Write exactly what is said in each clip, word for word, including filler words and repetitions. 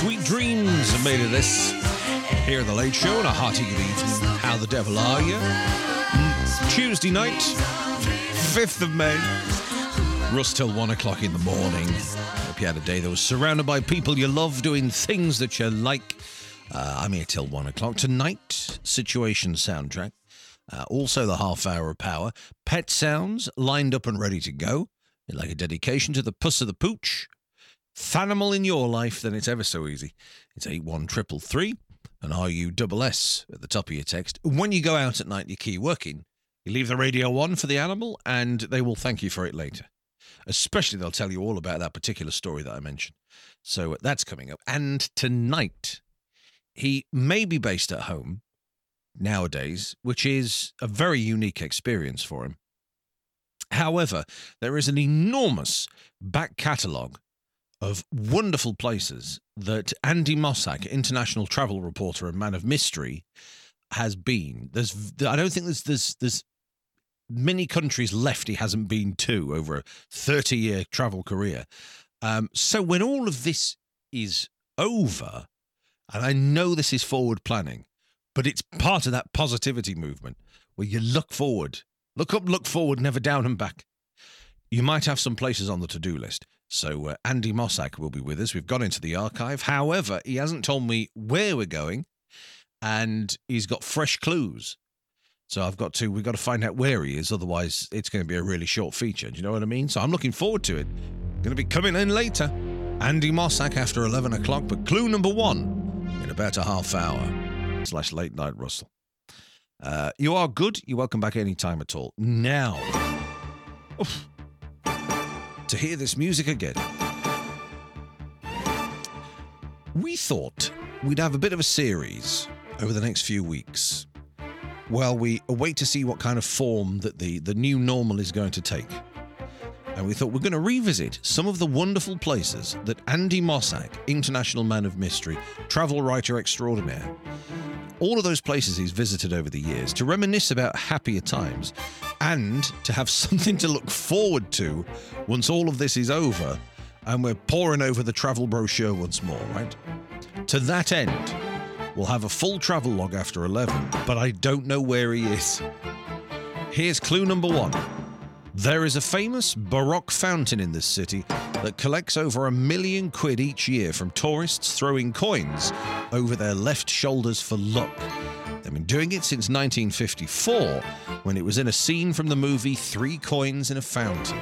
Sweet dreams are made of this. Here at The Late Show, and a hearty good evening. How the devil are you? Mm, Tuesday night, fifth of May. Russ till one o'clock in the morning. Hope you had a day that was surrounded by people you love, doing things that you like. Uh, I'm here till one o'clock. Tonight, Situation soundtrack. Uh, also the half hour of power. Pet sounds lined up and ready to go. You'd like a dedication to the puss of the pooch. Thanimal in your life, then it's ever so easy. It's eight one three three three and R U S S at the top of your text. When you go out at night, your key working, you leave the radio on for the animal and they will thank you for it later. Especially they'll tell you all about that particular story that I mentioned. So uh, that's coming up. And tonight, he may be based at home nowadays, which is a very unique experience for him. However, there is an enormous back catalogue of wonderful places that Andy Mossack, international travel reporter and man of mystery, has been. There's, I don't think there's, there's, there's many countries left he hasn't been to over a thirty-year travel career. Um, so when all of this is over, and I know this is forward planning, but it's part of that positivity movement where you look forward, look up, look forward, never down and back. You might have some places on the to-do list. So uh, Andy Mossack will be with us. We've gone into the archive. However, he hasn't told me where we're going, and he's got fresh clues. So I've got to, we've got to find out where he is. Otherwise, it's going to be a really short feature. Do you know what I mean? So I'm looking forward to it. Going to be coming in later. Andy Mossack after eleven o'clock. But clue number one in about a half hour slash late night Russell. Uh, you are good. You're welcome back any time at all. Now, oof, to hear this music again, we thought we'd have a bit of a series over the next few weeks while we await to see what kind of form that the, the new normal is going to take. And we thought we're going to revisit some of the wonderful places that Andy Mossack, international man of mystery, travel writer extraordinaire, all of those places he's visited over the years, to reminisce about happier times and to have something to look forward to once all of this is over and we're pouring over the travel brochure once more, right? To that end, we'll have a full travel log after eleven, but I don't know where he is. Here's clue number one. There is a famous Baroque fountain in this city that collects over a million quid each year from tourists throwing coins over their left shoulders for luck. They've been doing it since nineteen fifty-four, when it was in a scene from the movie Three Coins in a Fountain.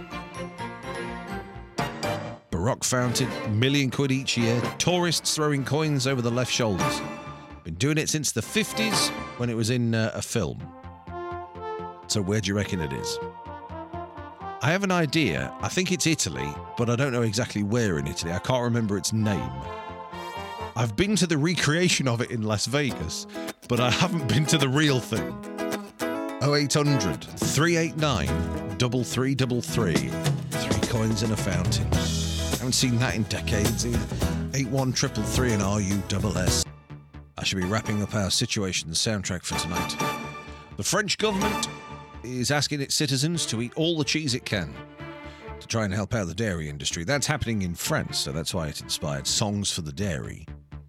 Baroque fountain, million quid each year, tourists throwing coins over the left shoulders. Been doing it since the fifties, when it was in uh, a film. So where do you reckon it is? I have an idea. I think it's Italy, but I don't know exactly where in Italy. I can't remember its name. I've been to the recreation of it in Las Vegas, but I haven't been to the real thing. oh eight hundred, three eight nine, three three three three. Three coins in a fountain. Haven't seen that in decades either. eight one three three three and R U S S. I should be wrapping up our Situation soundtrack for tonight. The French government is asking its citizens to eat all the cheese it can to try and help out the dairy industry. That's happening in France, so that's why it inspired Songs for the Dairy.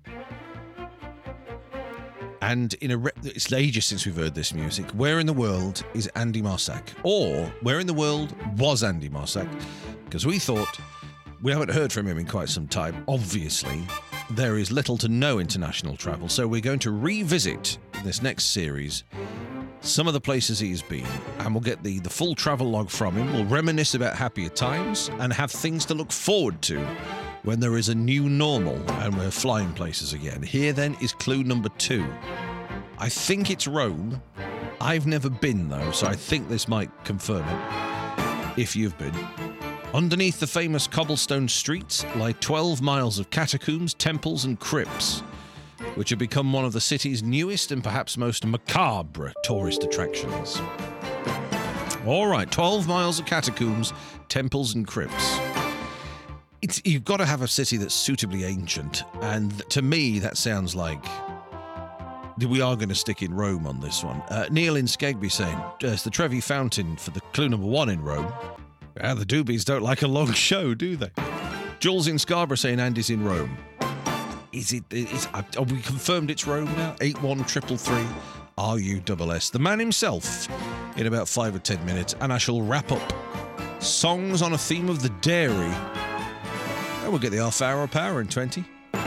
And in a re- it's ages since we've heard this music. Where in the world is Andy Mossack? Or where in the world was Andy Mossack? Because we thought we haven't heard from him in quite some time. Obviously, there is little to no international travel, so we're going to revisit in this next series some of the places he's been, and we'll get the, the full travel log from him. We'll reminisce about happier times and have things to look forward to when there is a new normal and we're flying places again. Here then is clue number two. I think it's Rome. I've never been though, so I think this might confirm it. If you've been. Underneath the famous cobblestone streets lie twelve miles of catacombs, temples and crypts, which have become one of the city's newest and perhaps most macabre tourist attractions. All right, twelve miles of catacombs, temples and crypts. It's, you've got to have a city that's suitably ancient, and to me that sounds like we are going to stick in Rome on this one. Uh, Neil in Skegby saying, uh, it's the Trevi Fountain for the clue number one in Rome. Ah, the Doobies don't like a long show, do they? Jules in Scarborough saying Andy's in Rome. Is it? Is, have we confirmed it's Rome now? eight one triple three R U S S. The man himself in about five or ten minutes, and I shall wrap up songs on a theme of the dairy. And we'll get the half hour of power in twenty.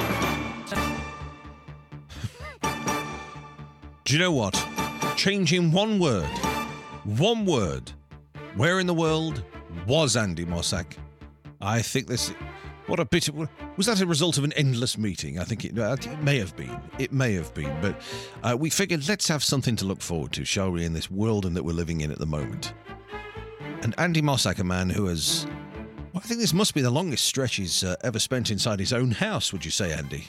Do you know what? Changing one word. One word. Where in the world was Andy Mossack? I think this... What a bit of... Was that a result of an endless meeting? I think it, it may have been. It may have been. But uh, we figured let's have something to look forward to, shall we, in this world that we're living in at the moment. And Andy Mossack, a man who has... Well, I think this must be the longest stretch he's uh, ever spent inside his own house, would you say, Andy?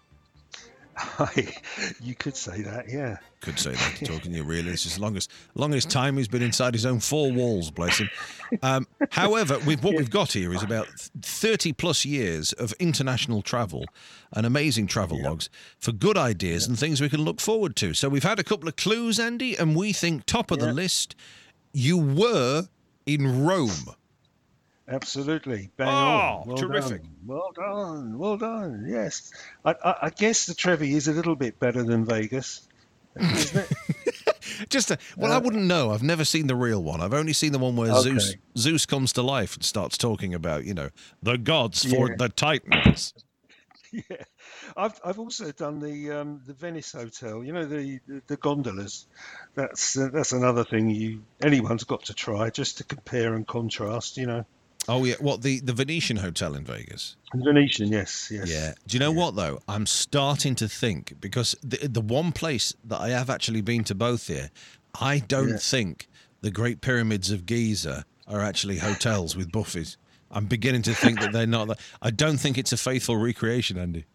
I, you could say that, yeah. Could say that, talking to you, really. It's just the longest, longest time he's been inside his own four walls, bless him. Um, however, with what we've got here is about thirty plus years of international travel and amazing travel yeah. logs for good ideas yeah. and things we can look forward to. So we've had a couple of clues, Andy, and we think top of yeah. the list, you were in Rome. Absolutely. Bang oh, on. Well terrific. Done. Well done. Well done. Yes. I, I, I guess the Trevi is a little bit better than Vegas, isn't it? Just a, well, uh, I wouldn't know. I've never seen the real one. I've only seen the one where okay. Zeus Zeus comes to life and starts talking about, you know, the gods for yeah. the Titans. Yeah. I've I've also done the um, the Venice Hotel. You know, the the, the gondolas. That's uh, that's another thing you anyone's got to try just to compare and contrast. You know. Oh yeah, what the, the Venetian Hotel in Vegas? The Venetian, yes, yes. Yeah. Do you know yeah. what though? I'm starting to think because the the one place that I have actually been to both here, I don't yeah. think the Great Pyramids of Giza are actually hotels with buffets. I'm beginning to think that they're not. I don't think it's a faithful recreation, Andy.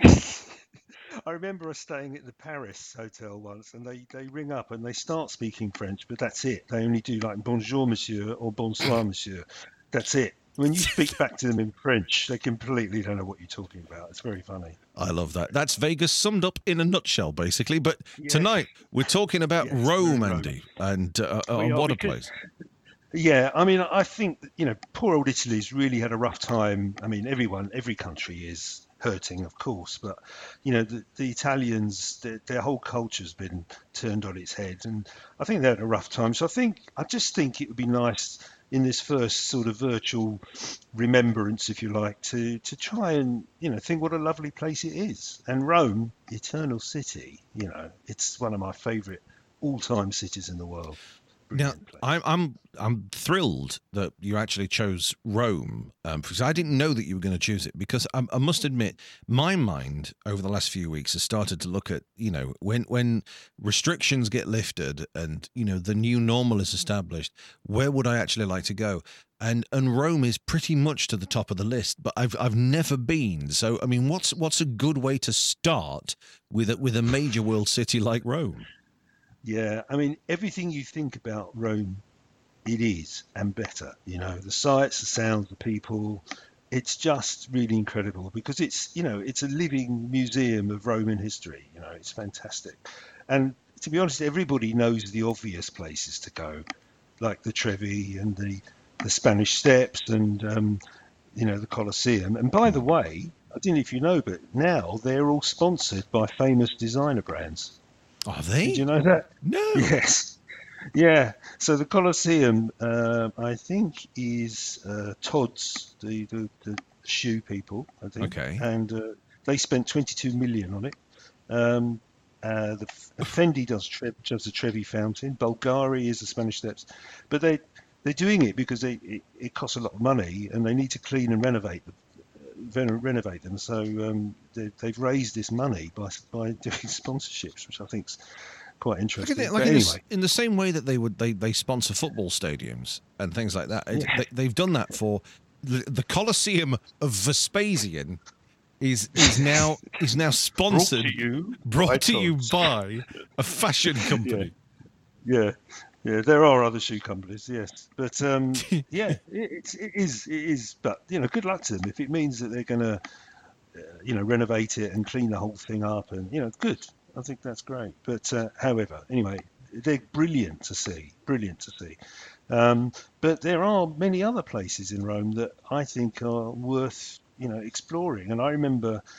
I remember us staying at the Paris hotel once, and they, they ring up and they start speaking French, but that's it. They only do like bonjour, monsieur, or bonsoir, monsieur. That's it. When you speak back to them in French, they completely don't know what you're talking about. It's very funny. I love that. That's Vegas summed up in a nutshell, basically. But yeah. tonight we're talking about yes, Rome, Andy, Rome. and uh, uh, what a place. Yeah, I mean, I think, you know, poor old Italy's really had a rough time. I mean, everyone, every country is hurting, of course, but, you know, the, the Italians, their, their whole culture's been turned on its head, and I think they had a rough time. So I think, I just think it would be nice in this first sort of virtual remembrance, if you like, to to try and, you know, think what a lovely place it is. And Rome, eternal city, you know, it's one of my favourite all-time cities in the world. Now, I'm I'm I'm thrilled that you actually chose Rome, um, because I didn't know that you were going to choose it. Because I, I must admit, my mind over the last few weeks has started to look at, you know, when when restrictions get lifted and, you know, the new normal is established, where would I actually like to go? And and Rome is pretty much to the top of the list, but I've I've never been. So I mean, what's what's a good way to start with a, with a major world city like Rome? Yeah, I mean, everything you think about Rome, it is, and better. You know, the sights, the sounds, the people, it's just really incredible because it's, you know, it's a living museum of Roman history. You know, it's fantastic. And to be honest, everybody knows the obvious places to go, like the Trevi and the, the Spanish Steps and, um, you know, the Colosseum. And by the way, I don't know if you know, but now they're all sponsored by famous designer brands. Are they? Did you know that? No. Yes. Yeah. So the Colosseum, uh, I think, is uh, Tod's, the, the, the shoe people, I think. Okay. And uh, they spent twenty-two million on it. Um, uh, the Fendi does, Tre- does the Trevi Fountain. Bulgari is the Spanish Steps. But they, they're doing it because they, it, it costs a lot of money and they need to clean and renovate them. renovate them so um, they, they've raised this money by by doing sponsorships, which I think's quite interesting. Like, but in, anyway. the, in the same way that they would they, they sponsor football stadiums and things like that, yeah. they, they've done that for the, the Colosseum of Vespasian is is now is now sponsored brought to you, brought to you by a fashion company. Yeah. yeah. Yeah, there are other shoe companies, yes, but um, yeah, it, it's it is it is. But you know, good luck to them if it means that they're going to, uh, you know, renovate it and clean the whole thing up, and you know, good. I think that's great. But uh, however, anyway, they're brilliant to see, brilliant to see. Um, but there are many other places in Rome that I think are worth, you know, exploring. And I remember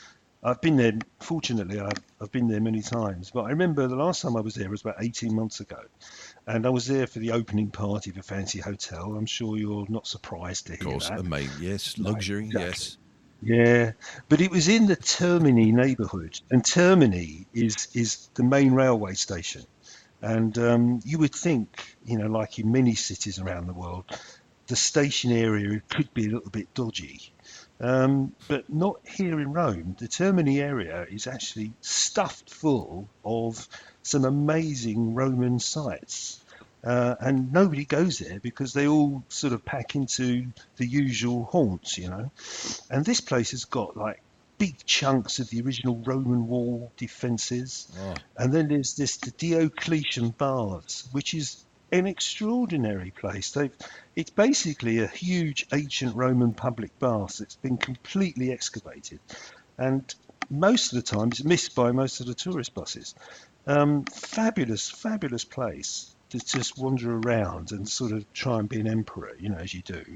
I've been there. Fortunately, I've I've been there many times. But I remember the last time I was there was about eighteen months ago, and I was there for the opening party for Fancy Hotel. I'm sure you're not surprised to Of hear course, that. amazing. Yes, No, luxury. exactly. Yes. Yeah, but it was in the Termini neighbourhood, and Termini is is the main railway station. And um, you would think, you know, like in many cities around the world, the station area could be a little bit dodgy. Um, but not here in Rome. The Termini area is actually stuffed full of some amazing Roman sites. Uh, and nobody goes there because they all sort of pack into the usual haunts, you know. And this place has got like big chunks of the original Roman wall defences. Oh, And then there's this the Diocletian Baths, which is an extraordinary place. They've it's basically a huge ancient Roman public bath that's been completely excavated, and most of the time it's missed by most of the tourist buses. Um, fabulous, fabulous place to just wander around and sort of try and be an emperor, you know, as you do.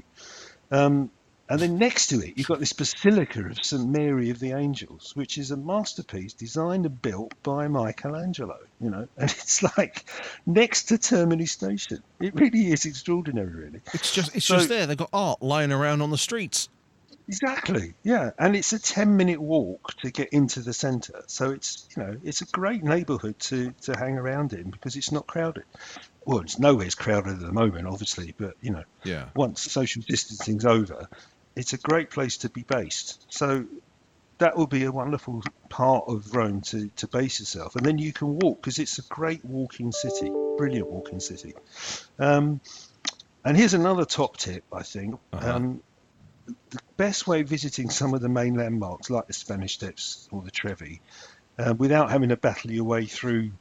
Um, and then next to it, you've got this Basilica of Saint Mary of the Angels, which is a masterpiece designed and built by Michelangelo, you know, and it's like next to Termini Station. It really is extraordinary, really. it's just it's So- just there. They've got art lying around on the streets. Exactly, yeah, and it's a ten minute walk to get into the centre, so it's you know it's a great neighbourhood to to hang around in because it's not crowded. Well, it's nowhere as crowded at the moment, obviously, but you know Yeah. once social distancing's over, it's a great place to be based. So that will be a wonderful part of Rome to to base yourself, and then you can walk because it's a great walking city, brilliant walking city. Um, and here's another top tip, I think. Uh-huh. Um, the best way of visiting some of the main landmarks, like the Spanish Steps or the Trevi, uh, without having to battle your way through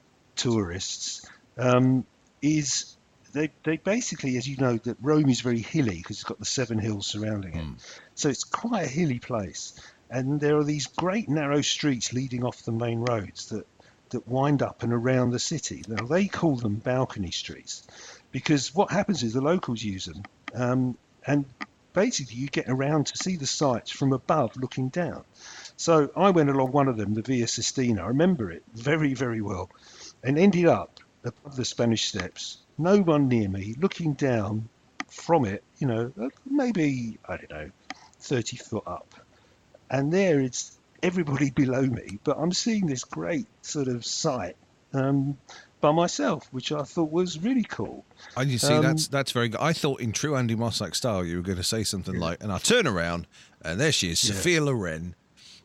tourists, um, is they, they basically, as you know, that Rome is very hilly because it's got the seven hills surrounding it. Mm. So it's quite a hilly place. And there are these great narrow streets leading off the main roads that, that wind up and around the city. Now, they call them balcony streets because what happens is the locals use them. Um, and basically you get around to see the sights from above looking down. So I went along one of them, the Via Sistina. I remember it very, very well, and ended up above the Spanish Steps, no one near me, looking down from it, you know, maybe, I don't know, thirty foot up. And there it's everybody below me, but I'm seeing this great sort of sight um, by myself, which I thought was really cool. And you see, Um, that's that's very good. I thought in true Andy Mossack style you were going to say something like, and I turn around, and there she is, Yeah. Sophia Loren.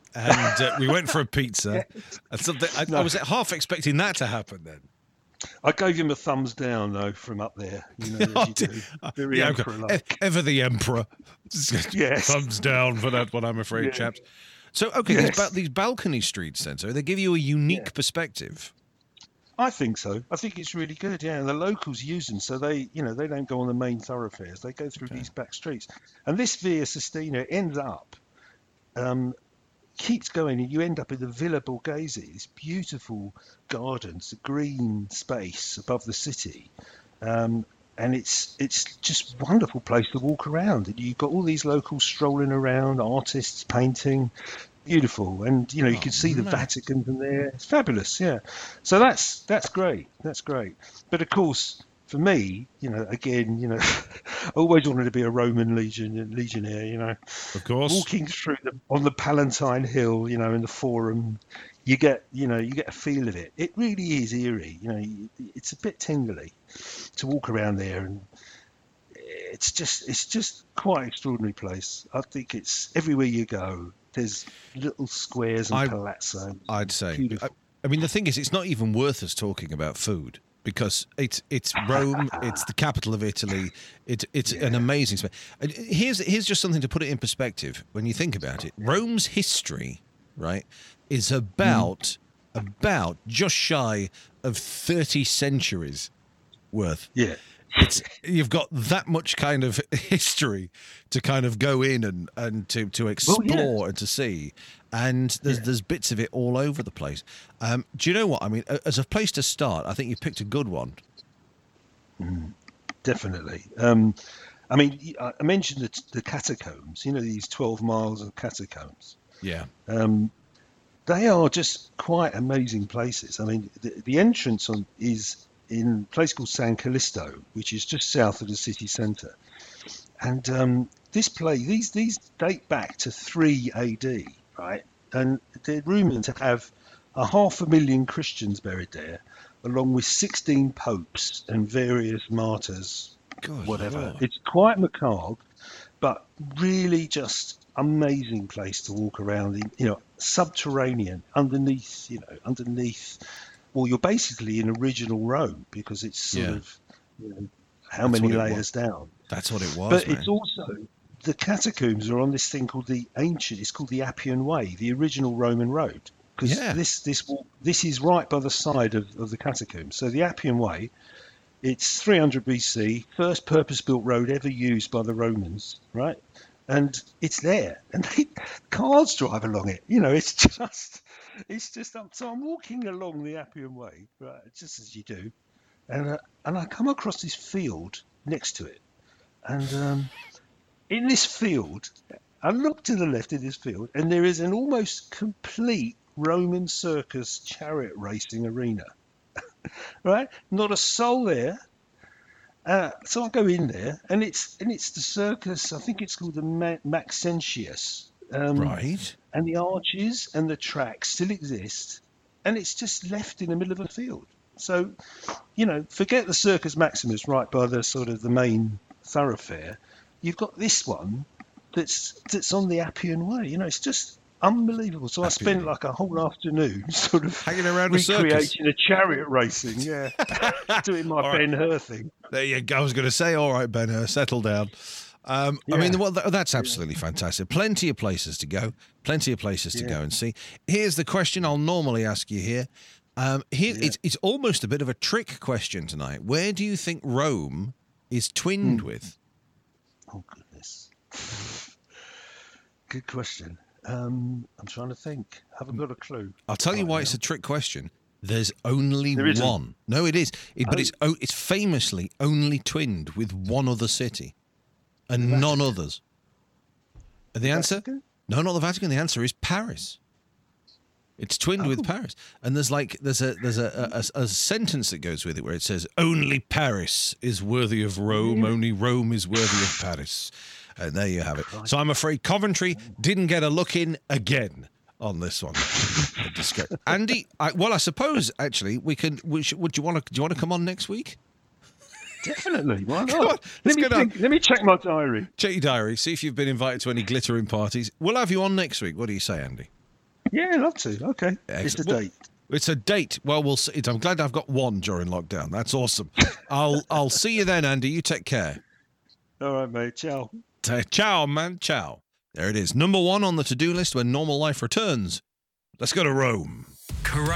And uh, we went for a pizza. And something. I, I No. was half expecting that to happen then. I gave him a thumbs down, though, from up there, you know, as you do. Very Yeah, emperor-like. e- ever the emperor. Yes. Thumbs down for that one, I'm afraid, Yeah. chaps. So, okay, Yes. these, ba- these balcony streets, then, so they give you a unique Yeah. perspective. I think so. I think it's really good. Yeah, and the locals use them, so they, you know, they don't go on the main thoroughfares. They go through Okay. these back streets, and this Via Sistina ends up, um, keeps going, and you end up in the Villa Borghese, this beautiful gardens, the green space above the city, um, and it's it's just wonderful place to walk around. And you've got all these locals strolling around, artists painting. Beautiful, and you know you Oh, can see the man. Vatican from there. It's fabulous, yeah. So that's that's great, that's great. But of course, for me, you know, again, you know, I always wanted to be a Roman legion legionnaire. You know, Of course. walking through the on the Palatine Hill, you know, in the Forum, you get you know you get a feel of it. It really is eerie. You know, you- it's a bit tingly to walk around there, and it's just it's just quite an extraordinary place. I think it's everywhere you go. There's little squares and I- palazzo. I'd say. I, Beautiful. I mean, the thing is, it's not even worth us talking about food because it's it's Rome, it's the capital of Italy, it, it's an amazing space. And here's here's just something to put it in perspective. When you think about it, Rome's history, right, is about about just shy of thirty centuries worth. Yeah, It's you've got that much kind of history to kind of go in and, and to, to explore Well, yeah. and to see, and there's Yeah. there's bits of it all over the place. Um, do you know what I mean? A- As a place to start, I think you picked a good one. definitely. Um, I mean, y- I mentioned the, the catacombs. You know, these twelve miles of catacombs. Yeah, Um, they are just quite amazing places. I mean, the, the entrance on is in a place called San Callisto, which is just south of the city centre. And um, this place, these these date back to three A D, right? And they're rumoured to have a half a million Christians buried there, along with sixteen popes and various martyrs, Good whatever. Lord. It's quite macabre, but really just amazing place to walk around in, you know, subterranean, underneath, you know, underneath. Well, you're basically in original Rome because it's sort Yeah. of, you know, how That's many what it layers down. That's what it was, But man. it's also, the catacombs are on this thing called the ancient, it's called the Appian Way, the original Roman road. Because Yeah. this this will- this is right by the side of, of the catacombs. So the Appian Way, it's three hundred B C, first purpose-built road ever used by the Romans, right? And it's there, and they, cars drive along it. You know, it's just, it's just. um, So I'm walking along the Appian Way, right, just as you do, and uh, and I come across this field next to it, and um, in this field, I look to the left of this field, and there is an almost complete Roman circus chariot racing arena. Right? Not a soul there. Uh, so I go in there, and it's and it's the circus. I think it's called the Ma- Maxentius. Um, Right. And the arches and the tracks still exist, and it's just left in the middle of a field. So, you know, forget the Circus Maximus right by the sort of the main thoroughfare. You've got this one that's that's on the Appian Way. You know, it's just unbelievable. So I Appian spent Way. like a whole afternoon sort of Hanging around a circus. recreating a chariot racing. Yeah, doing my All right. Ben Hur thing. There you go. I was going to say, all right, Ben, uh, settle down. Um, I mean, Yeah. well, th- that's absolutely fantastic. Plenty of places to go. Plenty of places to Yeah. go and see. Here's the question I'll normally ask you here. Um, here Yeah. it's, it's almost a bit of a trick question tonight. Where do you think Rome is twinned Hmm. with? Oh goodness. Good question. Um, I'm trying to think. Haven't got a clue. I'll tell you right why now. it's a trick question. There's only There isn't? one. No, it is. It, but Oh. it's oh, it's famously only twinned with one other city, and The none Vatican? others. And the answer? Vatican? No, not the Vatican. The answer is Paris. It's twinned with Oh. Paris, and there's like there's a there's a, a, a sentence that goes with it where it says only Paris is worthy of Rome, only Rome is worthy of Paris, and there you have it. So I'm afraid Coventry didn't get a look in again on this one. A disgrace. Andy, I, well, I suppose actually we can. We should, would you want to? Do you want to come on next week? Definitely. Why Come on, not? let's Let me go down. think. Let me check my diary. Check your diary. See if you've been invited to any glittering parties. We'll have you on next week. What do you say, Andy? Yeah, I'd love to. Okay. It's the Excellent. Well, date. It's a date. Well, we'll see. I'm glad I've got one during lockdown. That's awesome. I'll I'll see you then, Andy. You take care. All right, mate. Ciao. Ta- Ciao, man. Ciao. There it is. Number one on the to-do list when normal life returns. Let's go to Rome.